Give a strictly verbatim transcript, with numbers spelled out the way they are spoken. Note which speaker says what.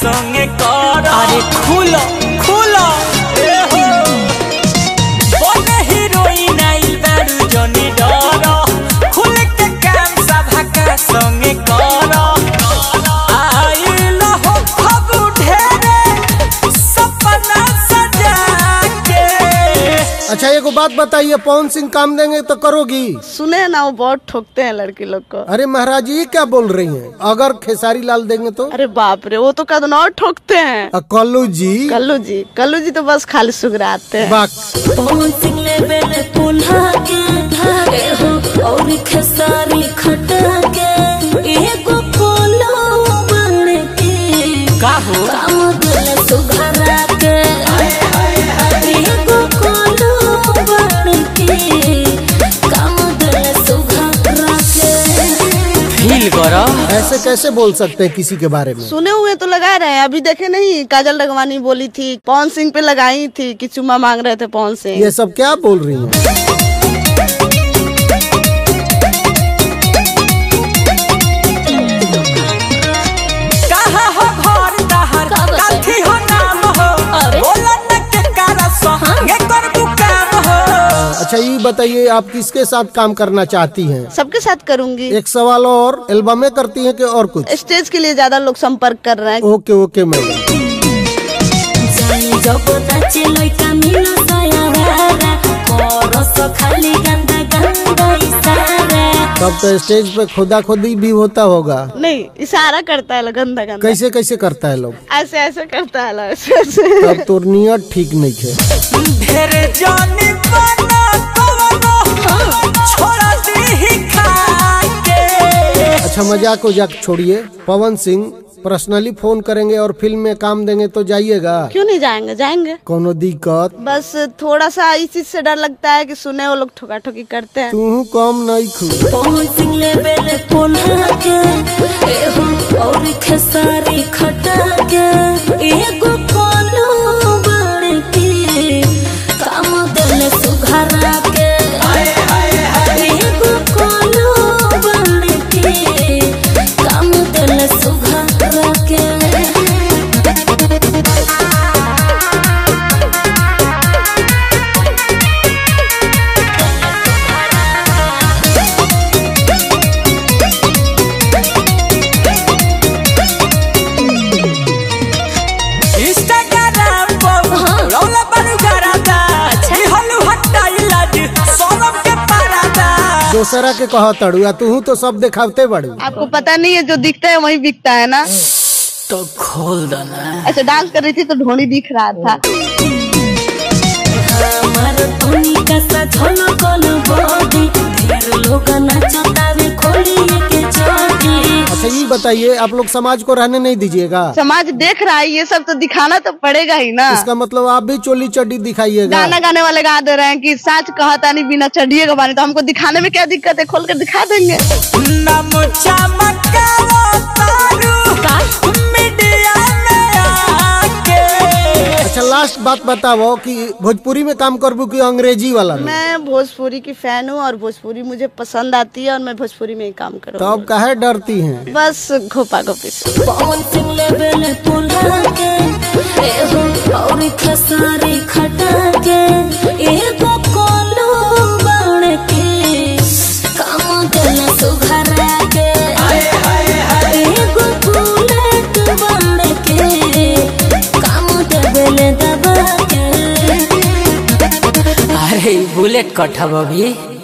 Speaker 1: संगे कर। अरे खुलो खुलो ए हो बने हीरोइन आइल बारू जनी डर खुल के काम सब का संगे कर। आइल हो खब ढेरे सपना सजा के।
Speaker 2: अच्छा एगो बात बताइए, पवन सिंह काम देंगे तो करोगी?
Speaker 3: सुने ना वो बहुत ठोकते हैं लड़की लोग को।
Speaker 2: अरे महाराज ये क्या बोल रही हैं? अगर खेसारी लाल देंगे तो?
Speaker 3: अरे बाप रे वो तो कदम और ठोकते हैं।
Speaker 2: कल्लू जी
Speaker 3: कल्लू जी कल्लू जी तो बस खाली सुगराते हैं।
Speaker 4: पवन सिंह लेवल पुल्हा के धागे हो और खेसारी खटा के एगो कोलो बन के
Speaker 1: का हो
Speaker 4: काम दिल सुघरा के एगो कोलो बन के काम दिल सुघरा के।
Speaker 1: फील करो।
Speaker 2: ऐसे कैसे बोल सकते हैं किसी के बारे में?
Speaker 3: सुने हुए तो लगा रहे हैं, अभी देखे नहीं काजल रघवानी बोली थी पवन सिंह पे लगाई थी कि चुम्मा मांग रहे थे पवन सिंह।
Speaker 2: ये सब क्या बोल रही हैं?
Speaker 1: कहाँ हो घर दहर काथी हो नाम हो बोला न के कारा संगे करबू काम हो।
Speaker 2: अच्छा ये बताइए आप किसके साथ काम करना चाहती हैं?
Speaker 3: सबके साथ करूंगी।
Speaker 2: एक सवाल और, एल्बम में करती हैं कि और कुछ?
Speaker 3: स्टेज के लिए ज्यादा लोग संपर्क कर रहे हैं।
Speaker 2: Okay okay madam.
Speaker 4: जब नाचे लइका मिलो सयारा कोरस खाली गंदा गंदा इशारा।
Speaker 2: तब तो स्टेज पे खुदा खुदी भी होता होगा।
Speaker 3: नहीं इशारा करता है गंदा गंदा।
Speaker 2: कैसे कैसे करता है लोग?
Speaker 3: ऐसे ऐसे करता है ऐसे ऐसे।
Speaker 2: तब तो नियत ठीक नहीं है।
Speaker 1: ढेर जानी बना कवनो छोड़ा दी खा के।
Speaker 2: अच्छा मजाक उजाक छोड़िए, पवन सिंह पर्सनली फोन करेंगे और फिल्म में काम देंगे तो जाइएगा?
Speaker 3: क्यों नहीं जाएंगे, जाएंगे।
Speaker 2: कोनो दिक्कत?
Speaker 3: बस थोड़ा सा इस चीज से डर लगता है कि सुने वो लोग ठोका ठोकी करते हैं।
Speaker 2: तू कम नहीं खू।
Speaker 4: पवन सिंह लेवल पुल्हा के एहो और खेसारी खटा के एगो कोलो बन के काम दिल सुघरा के एगो कोलो बन के काम दिल सुघरा के।
Speaker 1: इंस्टाग्राम पर रौला बारू गरादा ई हलू हटाई लाज सोनम के पारादा।
Speaker 2: दोसरा के कहा तड़ुआ, तू तो सब दिखावते बड़ू।
Speaker 3: आपको पता नहीं है जो दिखता है वही बिकता है ना।
Speaker 1: तो खोल दो ना।
Speaker 3: अच्छा डांस कर रही थी तो ढोली दिख रहा था।
Speaker 4: हमार धोनी का सा झलकल बॉडी ढेर लोग नाचतावे खोलिए के चोटी।
Speaker 2: अच्छा ये बताइए आप लोग समाज को रहने नहीं दीजिएगा?
Speaker 3: समाज देख रहा है ये सब तो दिखाना तो पड़ेगा ही ना।
Speaker 2: इसका मतलब आप भी चोली चड्डी दिखाइएगा?
Speaker 3: गाना गाने वाले गा दे रहे हैं कि साच कहता नहीं बिना चढ़िए का बानी, तो हमको दिखाने में क्या दिक्कत है, खोल कर दिखा देंगे।
Speaker 1: नाम चमकावा तारू मीडिया में आके।
Speaker 2: अच्छा लास्ट बात बताओ कि भोजपुरी में काम करबू कि अंग्रेजी वाला में?
Speaker 3: मैं भोजपुरी की फैन हूँ और भोजपुरी मुझे पसंद आती है और मैं भोजपुरी में ही काम करूँ।
Speaker 2: तो अब काहे डरती हैं?
Speaker 3: बस घोपा घोपी से।
Speaker 4: पवन सिंह लेवल पुल्हा के एहो और खेसारी खटा के एगो कोलो बन के काम दिल सुघरा के एगो बुलेट बन के काम दिल दबा के।
Speaker 1: अरे बुलेट कटब अभी।